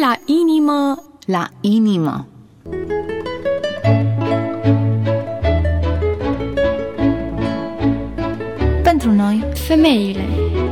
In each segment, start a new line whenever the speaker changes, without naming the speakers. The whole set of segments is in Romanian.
la inimă,
la inimă. Pentru noi,
femeile.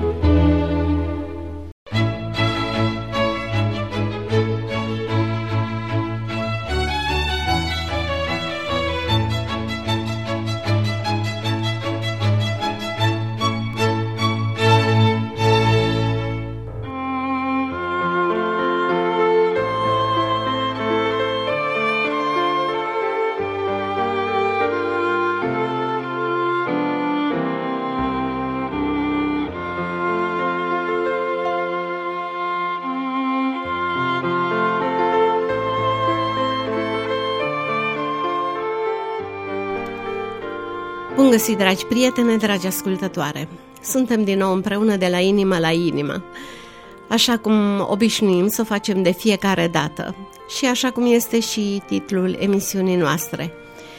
Bun găsit, dragi prietene, dragi ascultătoare! Suntem din nou împreună de la inimă la inimă, așa cum obișnuim să o facem de fiecare dată și așa cum este și titlul emisiunii noastre.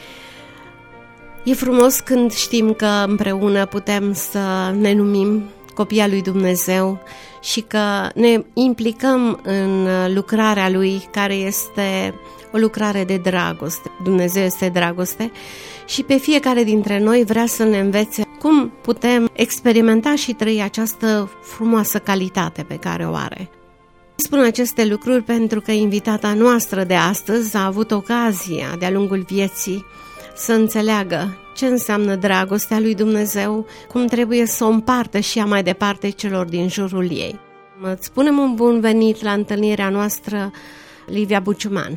E frumos când știm că împreună putem să ne numim copii al lui Dumnezeu și că ne implicăm în lucrarea Lui, care este o lucrare de dragoste. Dumnezeu este dragoste și pe fiecare dintre noi vrea să ne învețe cum putem experimenta și trăi această frumoasă calitate pe care o are. Spun aceste lucruri pentru că invitata noastră de astăzi a avut ocazia de-a lungul vieții să înțeleagă ce înseamnă dragostea lui Dumnezeu, cum trebuie să o împartă și ea mai departe celor din jurul ei. Îți spunem un bun venit la întâlnirea noastră, Livia Buciuman.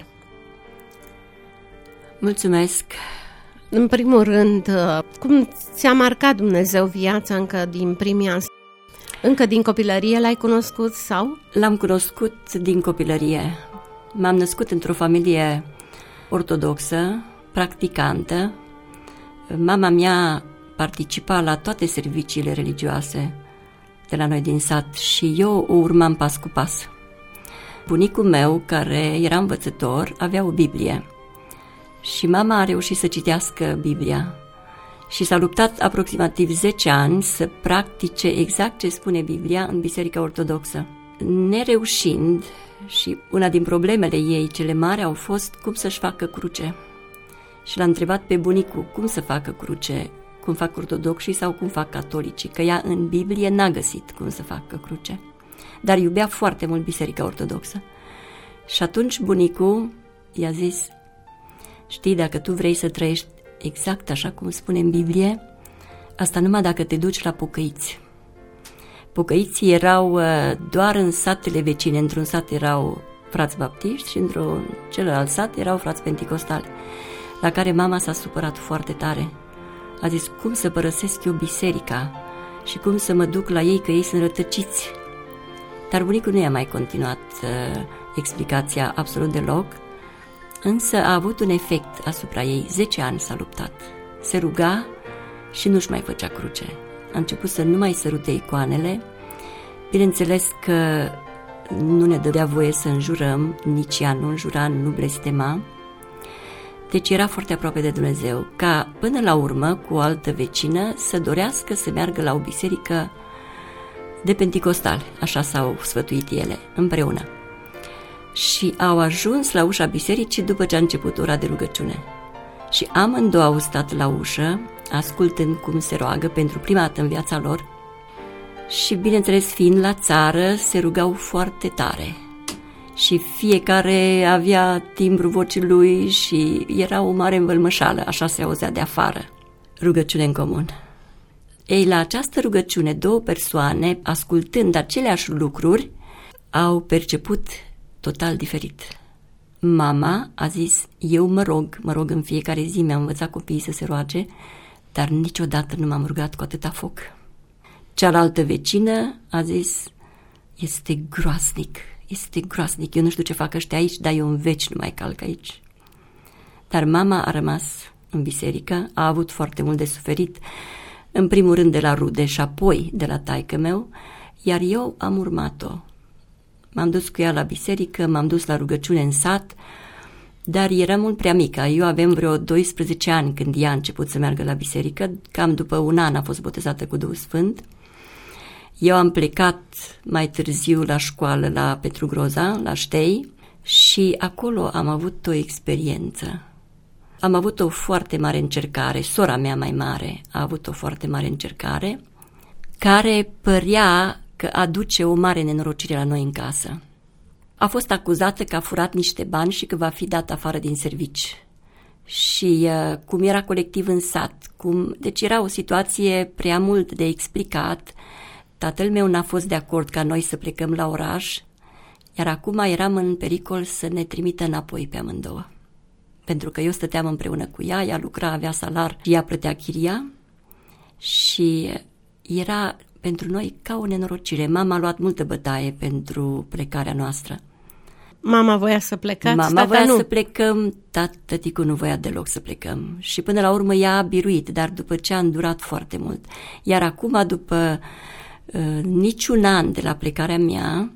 Mulțumesc!
În primul rând, cum ți-a marcat Dumnezeu viața încă din primii ani? Încă din copilărie l-ai cunoscut sau?
L-am cunoscut din copilărie. M-am născut într-o familie ortodoxă, practicantă. Mama mea participa la toate serviciile religioase de la noi din sat și eu o urmam pas cu pas. Bunicul meu, care era învățător, avea o Biblie și mama a reușit să citească Biblia și s-a luptat aproximativ 10 ani să practice exact ce spune Biblia în Biserica Ortodoxă. Nereușind, și una din problemele ei cele mari au fost cum să-și facă cruce. Și l-a întrebat pe bunicul cum să facă cruce, cum fac ortodoxii sau cum fac catolicii, că ea în Biblie n-a găsit cum să facă cruce, dar iubea foarte mult Biserica Ortodoxă. Și atunci bunicul i-a zis: știi, dacă tu vrei să trăiești exact așa cum spune în Biblie, asta numai dacă te duci la pocăiți. Pocăiții erau doar în satele vecine, într-un sat erau frați baptiști și într-un celălalt sat erau frați penticostali, la care mama s-a supărat foarte tare. A zis: cum să părăsesc eu biserica și cum să mă duc la ei, că ei sunt rătăciți. Dar bunicul nu i-a mai continuat explicația absolut deloc, însă a avut un efect asupra ei. 10 ani s-a luptat, se ruga și nu-și mai făcea cruce. A început să nu mai sărute icoanele. Bineînțeles că nu ne dădea voie să înjurăm, nici ea nu înjura, nu blestema. Deci era foarte aproape de Dumnezeu, ca până la urmă, cu o altă vecină, să dorească să meargă la o biserică de penticostali, așa s-au sfătuit ele, împreună. Și au ajuns la ușa bisericii după ce a început ora de rugăciune. Și amândouă au stat la ușă, ascultând cum se roagă pentru prima dată în viața lor. Și, bineînțeles, fiind la țară, se rugau foarte tare. Și fiecare avea timbrul vocii lui și era o mare învălmășală, așa se auzea de afară. Rugăciune în comun. Ei, la această rugăciune, două persoane, ascultând aceleași lucruri, au perceput total diferit. Mama a zis: eu mă rog în fiecare zi, mi-am învățat copiii să se roage, dar niciodată nu m-am rugat cu atâta foc. Cealaltă vecină a zis: este groaznic, eu nu știu ce fac ăștia aici, dar eu în veci nu mai calc aici. Dar mama a rămas în biserică, a avut foarte mult de suferit, în primul rând de la rude și apoi de la taică-meu, iar eu am urmat-o. M-am dus cu ea la biserică, m-am dus la rugăciune în sat, dar era mult prea mică. Eu aveam vreo 12 ani când ea a început să meargă la biserică, cam după un an a fost botezată cu Duhul Sfânt, Eu am plecat mai târziu la școală la Petru Groza, la Ștei, și acolo am avut o experiență. Am avut o foarte mare încercare, sora mea mai mare a avut o foarte mare încercare, care părea că aduce o mare nenorocire la noi în casă. A fost acuzată că a furat niște bani și că va fi dat afară din servici. Și cum era colectiv în sat, deci era o situație prea mult de explicat. Tatăl meu n-a fost de acord ca noi să plecăm la oraș, iar acum eram în pericol să ne trimită înapoi pe amândouă. Pentru că eu stăteam împreună cu ea lucra, avea salar și ea plătea chiria și era pentru noi ca o nenorocire. Mama a luat multă bătaie pentru plecarea noastră.
Mama voia să plecați,
Mama voia să plecăm, tăticul nu voia deloc să plecăm. Și până la urmă ea a biruit, dar după ce a îndurat foarte mult. Iar acum, după niciun an de la plecarea mea,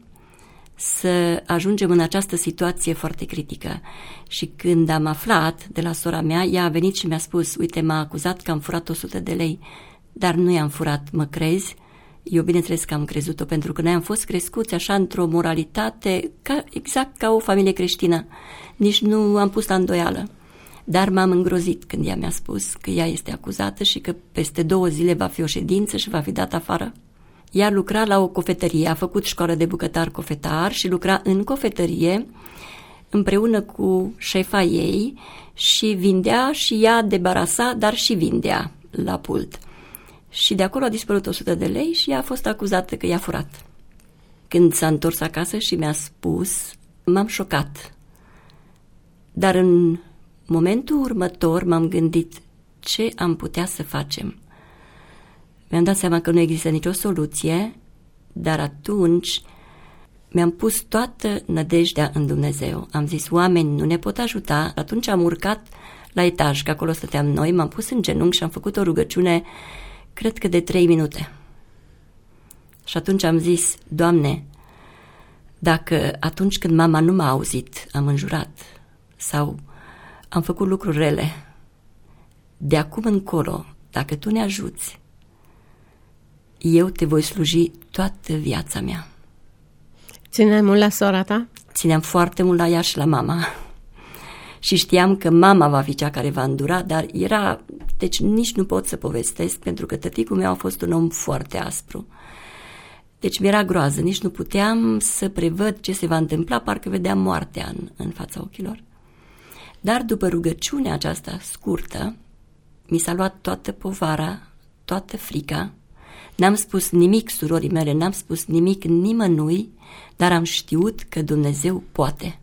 să ajungem în această situație foarte critică. Și când am aflat de la sora mea, ea a venit și mi-a spus: uite, m-a acuzat că am furat 100 de lei, dar nu i-am furat, mă crezi? Eu bineînțeles că am crezut-o, pentru că noi am fost crescuți așa într-o moralitate exact ca o familie creștină. Nici nu am pus la îndoială. Dar m-am îngrozit când ea mi-a spus că ea este acuzată și că peste 2 zile va fi o ședință și va fi dat afară. Ea lucra la o cofetărie, a făcut școală de bucătar-cofetar și lucra în cofetărie împreună cu șefa ei și vindea și ea debarasa, dar și vindea la pult. Și de acolo a dispărut 100 de lei și ea a fost acuzată că i-a furat. Când s-a întors acasă și mi-a spus, m-am șocat. Dar în momentul următor m-am gândit ce am putea să facem. Mi-am dat seama că nu există nicio soluție, dar atunci mi-am pus toată nădejdea în Dumnezeu. Am zis, oameni nu ne pot ajuta. Atunci am urcat la etaj, că acolo stăteam noi, m-am pus în genunchi și am făcut o rugăciune, cred că de 3 minute. Și atunci am zis, Doamne, dacă atunci când mama nu m-a auzit, am înjurat sau am făcut lucruri rele, de acum încolo, dacă Tu ne ajuți, eu Te voi sluji toată viața mea.
Țineai mult la sora ta?
Țineam foarte mult la ea și la mama. Și știam că mama va fi cea care va îndura, dar deci nici nu pot să povestesc, pentru că tăticul meu a fost un om foarte aspru. Deci mi-era groază, nici nu puteam să prevăd ce se va întâmpla, parcă vedeam moartea în fața ochilor. Dar după rugăciunea aceasta scurtă, mi s-a luat toată povara, toată frica. N-am spus nimic surorii mele, n-am spus nimic nimănui, dar am știut că Dumnezeu poate.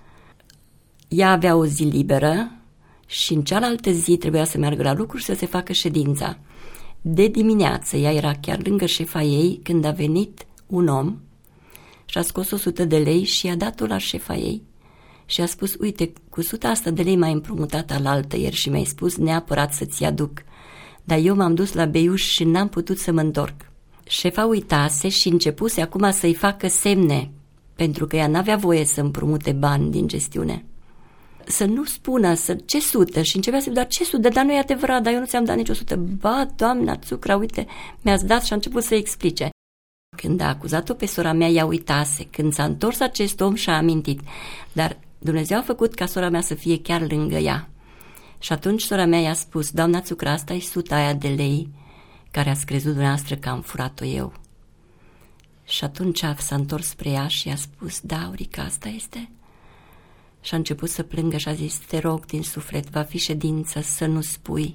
Ea avea o zi liberă și în cealaltă zi trebuia să meargă la lucru și să se facă ședința. De dimineață, ea era chiar lângă șefa ei, când a venit un om și a scos 100 de lei și i-a dat-o la șefa ei și a spus, uite, cu 100 asta de lei m-ai împrumutat alaltă ieri și mi-ai spus neapărat să-ți aduc. Dar eu m-am dus la beiuș și n-am putut să mă întorc. Șefa uitase și începuse acum să-i facă semne, pentru că ea n-avea voie să împrumute bani din gestiune. Să nu spună, ce 100? Și începea să zic, dar ce 100? Dar nu e adevărat, dar eu nu ți-am dat nici 100. Ba, doamna Țucra, uite, mi-ați dat și a început să explice. Când a acuzat-o pe sora mea, ea uitase. Când s-a întors acest om și-a amintit. Dar Dumnezeu a făcut ca sora mea să fie chiar lângă ea. Și atunci sora mea i-a spus, doamna Țucra, asta e 100 aia de lei care ați crezut dumneavoastră că am furat-o eu. Și atunci s-a întors spre ea și i-a spus, da, Aurica, asta este? Și a început să plângă și a zis, te rog din suflet, va fi ședință, să nu spui.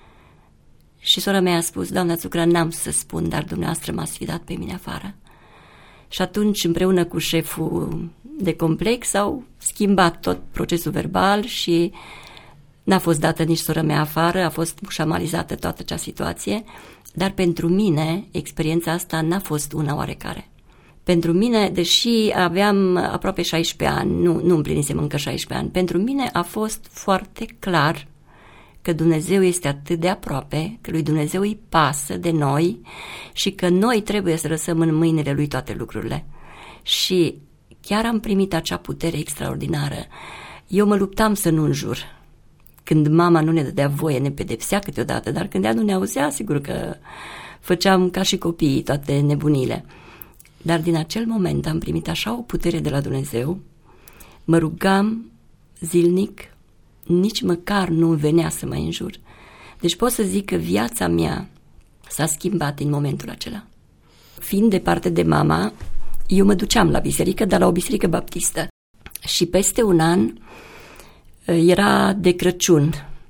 Și sora mea a spus, doamna Țucra, n-am să spun, dar dumneavoastră m-ați fi dat pe mine afară. Și atunci, împreună cu șeful de complex, au schimbat tot procesul verbal și n-a fost dată nici sora mea afară, a fost șamalizată toată acea situație, dar pentru mine experiența asta n-a fost una oarecare. Pentru mine, deși aveam aproape 16 ani, nu împlinisem încă 16 ani, pentru mine a fost foarte clar că Dumnezeu este atât de aproape, că lui Dumnezeu îi pasă de noi și că noi trebuie să lăsăm în mâinile lui toate lucrurile. Și chiar am primit acea putere extraordinară. Eu mă luptam să nu înjur. Când mama nu ne dădea voie, ne pedepsea câteodată, dar când ea nu ne auzea, sigur că făceam ca și copiii toate nebunile. Dar din acel moment am primit așa o putere de la Dumnezeu, mă rugam zilnic, nici măcar nu venea să mă înjur. Deci pot să zic că viața mea s-a schimbat în momentul acela. Fiind departe de mama, eu mă duceam la biserică, dar la o biserică baptistă. Și peste un an era de Crăciun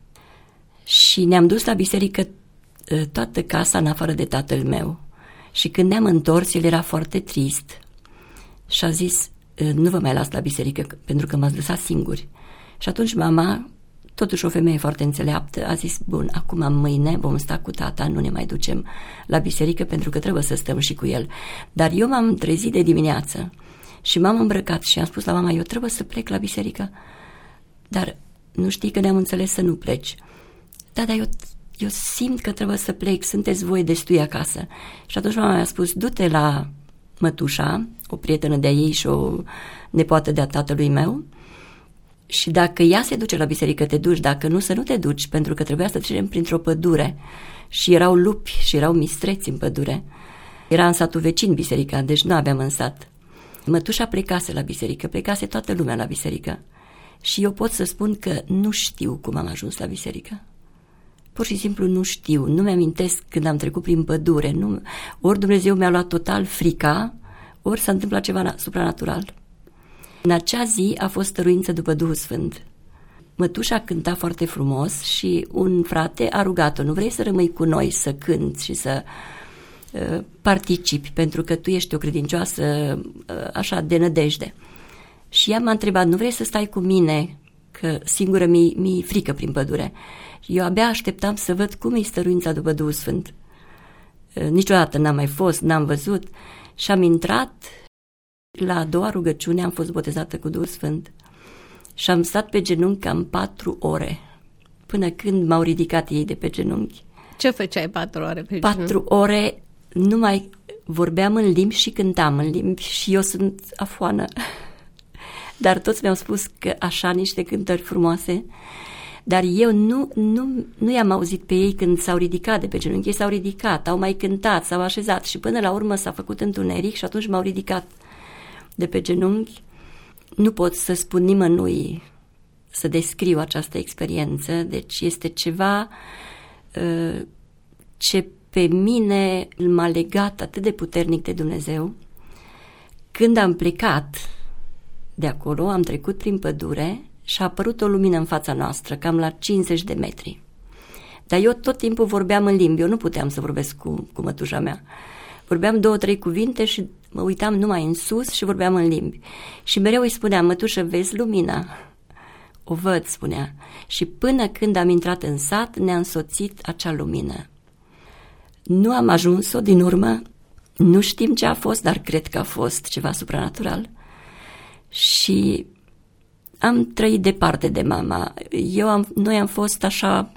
și ne-am dus la biserică toată casa în afară de tatăl meu. Și când ne-am întors, el era foarte trist și a zis, nu vă mai las la biserică pentru că m-ați lăsat singuri. Și atunci mama, totuși o femeie foarte înțeleaptă, a zis, bun, acum mâine vom sta cu tata, nu ne mai ducem la biserică pentru că trebuie să stăm și cu el. Dar eu m-am trezit de dimineață și m-am îmbrăcat și am spus la mama, eu trebuie să plec la biserică. Dar nu știi că ne-am înțeles să nu pleci. Da, dar eu simt că trebuie să plec, sunteți voi destui acasă. Și atunci mama mi-a spus, du-te la mătușa, o prietenă de-a ei și o nepoată de-a tatălui meu, și dacă ea se duce la biserică, te duci, dacă nu, să nu te duci, pentru că trebuia să trecem printr-o pădure și erau lupi și erau mistreți în pădure. Era în satul vecin biserica, deci nu aveam în sat. Mătușa plecase la biserică, plecase toată lumea la biserică și eu pot să spun că nu știu cum am ajuns la biserică. Pur și simplu nu știu, nu mi-amintesc când am trecut prin pădure, ori Dumnezeu mi-a luat total frica, ori s-a întâmplat ceva supranatural. În acea zi a fost stăruință după Duhul Sfânt. Mătușa cânta foarte frumos și un frate a rugat-o, nu vrei să rămâi cu noi să cânți și să participi, pentru că tu ești o credincioasă așa de nădejde. Și ea m-a întrebat, nu vrei să stai cu mine, că singură mi-i frică prin pădure. Eu abia așteptam să văd cum e stăruința după Duhul Sfânt. Niciodată n-am mai fost, n-am văzut și am intrat. La a doua rugăciune am fost botezată cu Duhul Sfânt și am stat pe genunchi cam 4 ore, până când m-au ridicat ei de pe genunchi.
Ce făceai 4 ore pe genunchi?
4 ore numai vorbeam în limbi și cântam în limbi și eu sunt afoană. Dar toți mi-au spus că așa niște cântări frumoase, dar eu nu i-am auzit pe ei când s-au ridicat de pe genunchi. Ei s-au ridicat, au mai cântat, s-au așezat și până la urmă s-a făcut întuneric și atunci m-au ridicat de pe genunchi. Nu pot să spun nimănui să descriu această experiență, deci este ceva ce pe mine m-a legat atât de puternic de Dumnezeu. Când am plecat de acolo, am trecut prin pădure și a apărut o lumină în fața noastră, cam la 50 de metri. Dar eu tot timpul vorbeam în limbi, eu nu puteam să vorbesc cu mătușa mea. Vorbeam 2-3 cuvinte și mă uitam numai în sus și vorbeam în limbi. Și mereu îi spuneam, mătușă, vezi lumina? O văd, spunea. Și până când am intrat în sat, ne-a însoțit acea lumină. Nu am ajuns-o din urmă, nu știm ce a fost, dar cred că a fost ceva supranatural. Și am trăit departe de mama. Noi am fost așa,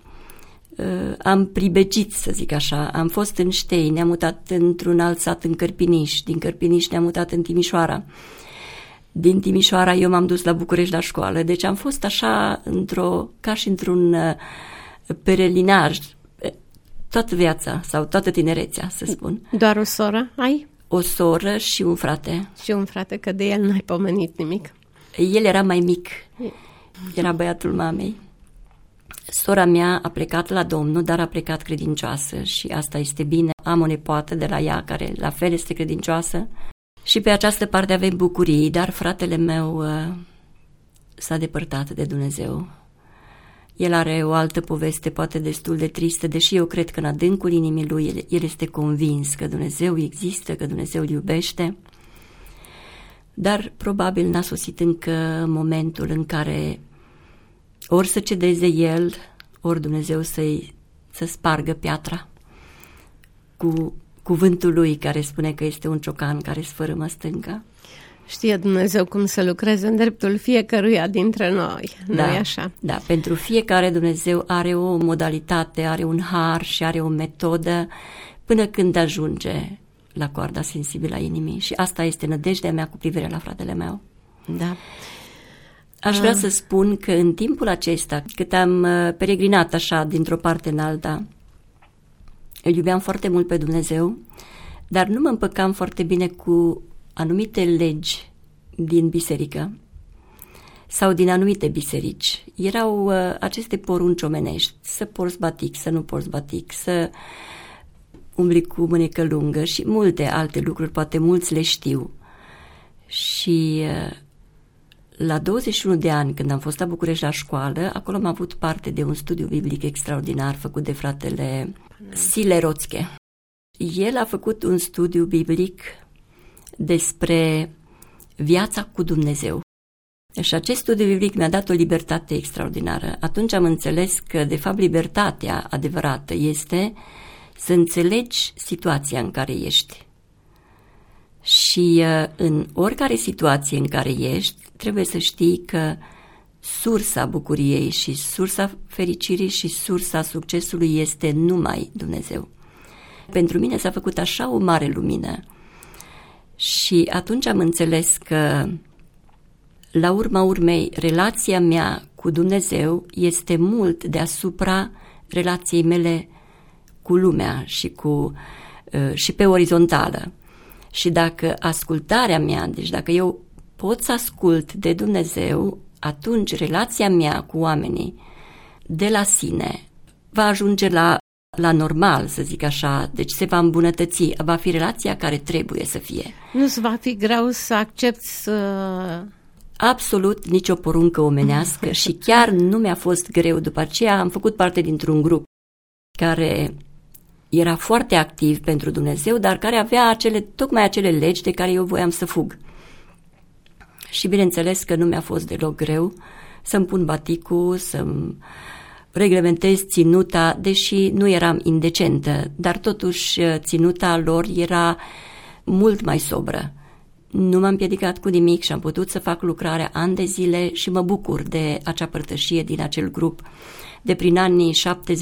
am pribegit, să zic așa. Am fost în Ștei, ne-am mutat într-un alt sat în Cărpiniș, din Cărpiniș ne-am mutat în Timișoara. Din Timișoara eu m-am dus la București la școală, deci am fost așa ca și într-un perelinaj toată viața sau toată tinerețea, să spun.
Doar o soră ai?
O soră și un frate.
Și un frate, că de el n-ai pomenit nimic.
El era mai mic, era băiatul mamei. Sora mea a plecat la Domnul, dar a plecat credincioasă și asta este bine. Am o nepoată de la ea care la fel este credincioasă și pe această parte avem bucurii, dar fratele meu s-a depărtat de Dumnezeu. El are o altă poveste, poate destul de tristă, deși eu cred că în adâncul inimii lui el este convins că Dumnezeu există, că Dumnezeu îl iubește, dar probabil n-a sosit încă momentul în care ori să cedeze el, ori Dumnezeu să spargă piatra cu cuvântul lui care spune că este un ciocan care sfărâmă stânca.
Știe Dumnezeu cum să lucreze în dreptul fiecăruia dintre noi, nu-i așa?
Da, pentru fiecare Dumnezeu are o modalitate, are un har și are o metodă până când ajunge la coarda sensibilă a inimii și asta este nădejdea mea cu privire la fratele meu.
Da.
Aș vrea să spun că în timpul acesta, cât am peregrinat așa dintr-o parte în alta, îl iubeam foarte mult pe Dumnezeu, dar nu mă împăcam foarte bine cu anumite legi din biserică sau din anumite biserici. Erau aceste porunci omenești, să porți batic, să nu porți batic, să umbli cu mânecă lungă și multe alte lucruri, poate mulți le știu. Și la 21 de ani, când am fost la București la școală, acolo am avut parte de un studiu biblic extraordinar făcut de fratele Sile Roțche. El a făcut un studiu biblic despre viața cu Dumnezeu. Și acest studiu biblic mi-a dat o libertate extraordinară. Atunci am înțeles că, de fapt, libertatea adevărată este să înțelegi situația în care ești. Și în oricare situație în care ești, trebuie să știi că sursa bucuriei și sursa fericirii și sursa succesului este numai Dumnezeu. Pentru mine s-a făcut așa o mare lumină și atunci am înțeles că, la urma urmei, relația mea cu Dumnezeu este mult deasupra relației mele cu lumea și pe orizontală. Și dacă ascultarea mea, deci dacă eu pot să ascult de Dumnezeu, atunci relația mea cu oamenii de la sine va ajunge la normal, să zic așa, deci se va îmbunătăți, va fi relația care trebuie să fie.
Nu-ți va fi greu să accepti
Absolut nicio poruncă omenească și chiar nu mi-a fost greu. După aceea am făcut parte dintr-un grup care era foarte activ pentru Dumnezeu, dar care avea tocmai acele legi de care eu voiam să fug. Și bineînțeles că nu mi-a fost deloc greu să-mi pun baticul, să-mi reglementez ținuta, deși nu eram indecentă, dar totuși ținuta lor era mult mai sobră. Nu m-am împiedicat cu nimic și am putut să fac lucrarea ani de zile și mă bucur de acea părtășie din acel grup de prin anii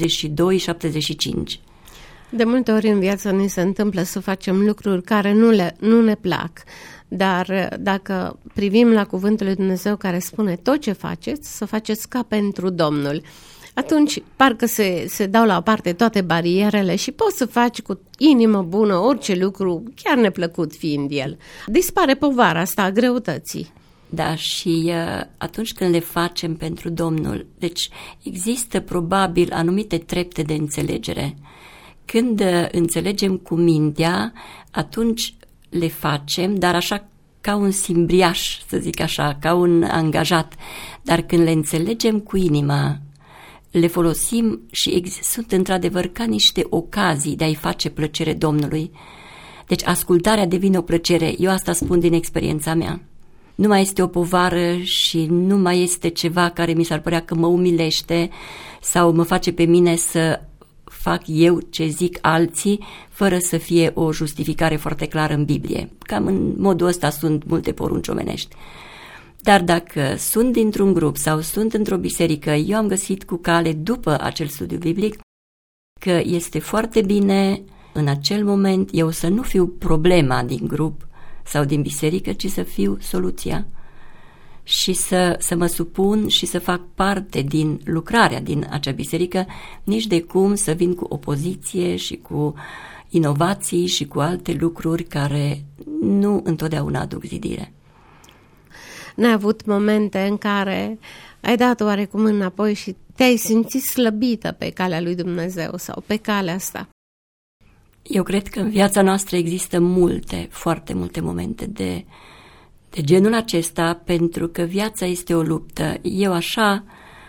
72-75.
De multe ori în viață ne se întâmplă să facem lucruri care nu ne plac, dar dacă privim la cuvântul lui Dumnezeu care spune tot ce faceți, să faceți ca pentru Domnul, atunci parcă se dau la o parte toate barierele și poți să faci cu inimă bună orice lucru, chiar neplăcut fiind el. Dispare povara asta a greutății.
Da, și atunci când le facem pentru Domnul, deci există probabil anumite trepte de înțelegere. Când înțelegem cu mintea, atunci le facem, dar așa ca un simbriaș, să zic așa, ca un angajat. Dar când le înțelegem cu inima, le folosim și sunt într-adevăr ca niște ocazii de a-i face plăcere Domnului. Deci ascultarea devine o plăcere. Eu asta spun din experiența mea. Nu mai este o povară și nu mai este ceva care mi s-ar părea că mă umilește sau mă face pe mine să fac eu ce zic alții, fără să fie o justificare foarte clară în Biblie. Cam în modul ăsta sunt multe porunci omenești. Dar dacă sunt dintr-un grup sau sunt într-o biserică, eu am găsit cu cale, după acel studiu biblic, că este foarte bine în acel moment eu să nu fiu problema din grup sau din biserică, ci să fiu soluția și să mă supun și să fac parte din lucrarea din acea biserică, nici de cum să vin cu opoziție și cu inovații și cu alte lucruri care nu întotdeauna aduc zidire.
N-ai avut momente în care ai dat oarecum înapoi și te-ai simțit slăbită pe calea lui Dumnezeu sau pe calea asta?
Eu cred că în viața noastră există foarte multe momente de genul acesta, pentru că viața este o luptă. Eu așa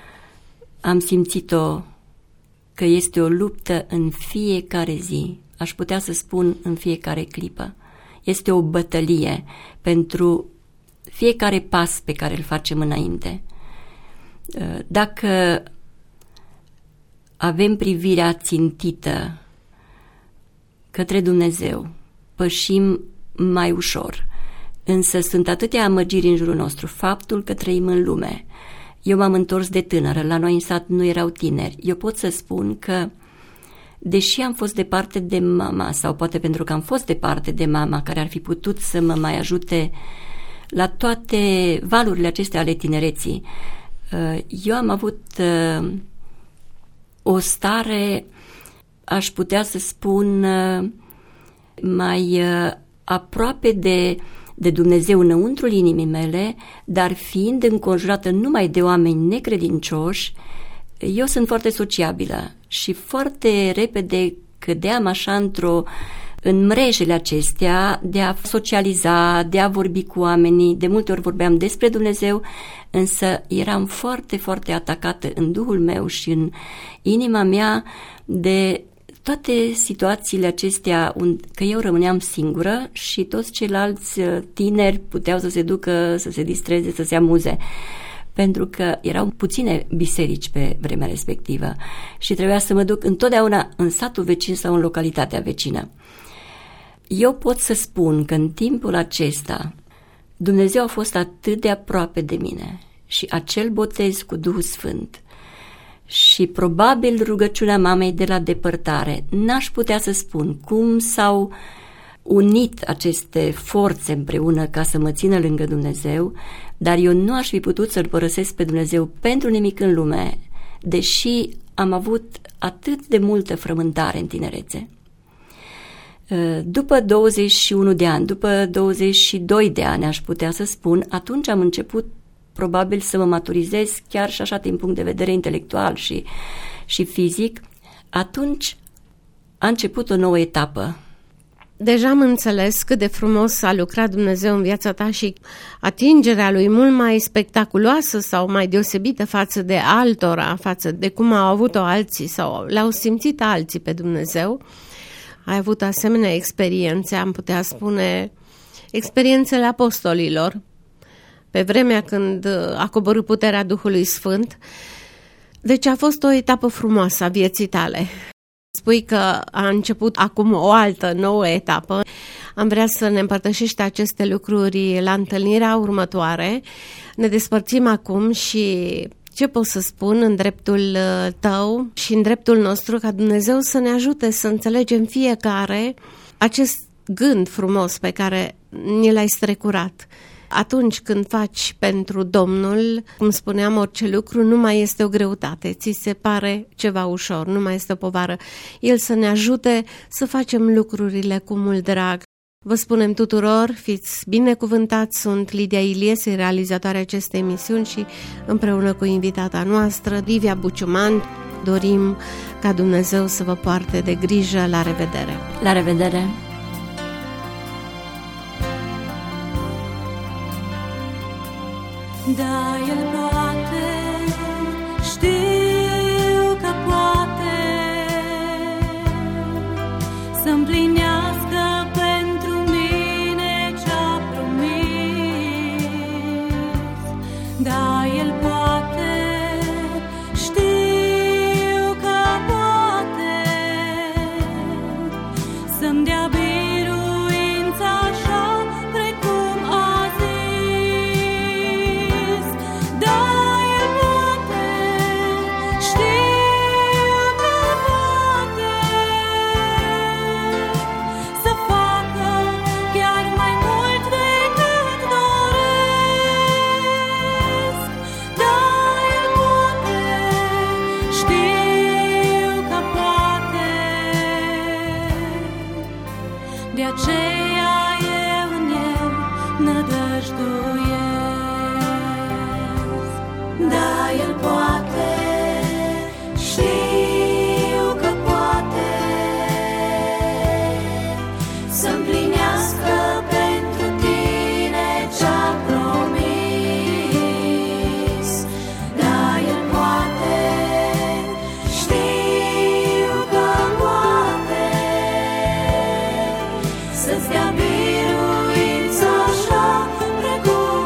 am simțit-o, că este o luptă în fiecare zi, aș putea să spun în fiecare clipă. Este o bătălie pentru fiecare pas pe care îl facem înainte. Dacă avem privirea țintită către Dumnezeu, pășim mai ușor. Însă sunt atâtea amăgiri în jurul nostru, faptul că trăim în lume. Eu m-am întors de tânără, la noi în sat nu erau tineri. Eu pot să spun că, deși am fost departe de mama, sau poate pentru că am fost departe de mama, care ar fi putut să mă mai ajute la toate valurile acestea ale tinereții, eu am avut o stare aș putea să spun, mai aproape de Dumnezeu înăuntrul inimii mele, dar fiind înconjurată numai de oameni necredincioși, eu sunt foarte sociabilă și foarte repede cădeam așa în mrejele acestea de a socializa, de a vorbi cu oamenii. De multe ori vorbeam despre Dumnezeu, însă eram foarte, foarte atacată în Duhul meu și în inima mea de toate situațiile acestea, că eu rămâneam singură și toți ceilalți tineri puteau să se ducă, să se distreze, să se amuze. Pentru că erau puține biserici pe vremea respectivă și trebuia să mă duc întotdeauna în satul vecin sau în localitatea vecină. Eu pot să spun că în timpul acesta Dumnezeu a fost atât de aproape de mine și acel botez cu Duhul Sfânt și probabil rugăciunea mamei de la depărtare, n-aș putea să spun cum s-au unit aceste forțe împreună ca să mă țină lângă Dumnezeu, dar eu nu aș fi putut să-L părăsesc pe Dumnezeu pentru nimic în lume, deși am avut atât de multă frământare în tinerețe. După 21 de ani, după 22 de ani, aș putea să spun, atunci am început probabil să mă maturizez chiar și așa din punct de vedere intelectual și fizic. Atunci a început o nouă etapă.
Deja am înțeles cât de frumos a lucrat Dumnezeu în viața ta și atingerea Lui mult mai spectaculoasă sau mai deosebită față de altora, față de cum au avut-o alții sau l-au simțit alții pe Dumnezeu. Ai avut asemenea experiențe, am putea spune, experiențele apostolilor, pe vremea când a coborât puterea Duhului Sfânt. Deci a fost o etapă frumoasă a vieții tale. Spui că a început acum o altă nouă etapă. Am vrea să ne împărtășești aceste lucruri la întâlnirea următoare. Ne despărțim acum și ce pot să spun în dreptul tău și în dreptul nostru, ca Dumnezeu să ne ajute să înțelegem fiecare acest gând frumos pe care ni l-ai strecurat. Atunci când faci pentru Domnul, cum spuneam, orice lucru nu mai este o greutate, ți se pare ceva ușor, nu mai este o povară. El să ne ajute să facem lucrurile cu mult drag. Vă spunem tuturor, fiți binecuvântați, sunt Lidia Iliese, realizatoarea acestei emisiuni și împreună cu invitata noastră, Livia Buciuman, dorim ca Dumnezeu să vă poarte de grijă. La revedere!
La revedere!
Da, El poate, știu că poate să împlinească pentru mine ce-a promis. Da, El poate, știu că poate să-mi dea biruința așa precum a zis. Da, El poate, știu că poate să facă chiar mai mult decât doresc. Da, El poate, știu că poate. De aceea eu în El nădăjduiesc. Da, El poate, știu că poate să împlinească pentru tine ce-a promis. Da, El poate, știu că poate să-ți dea biruința așa precum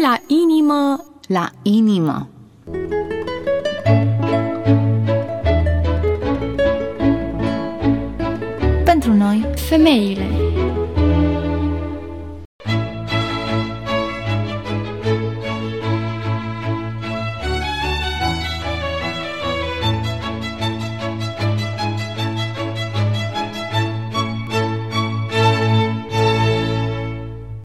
la inimă.
La inimă. Pentru noi,
Femeile.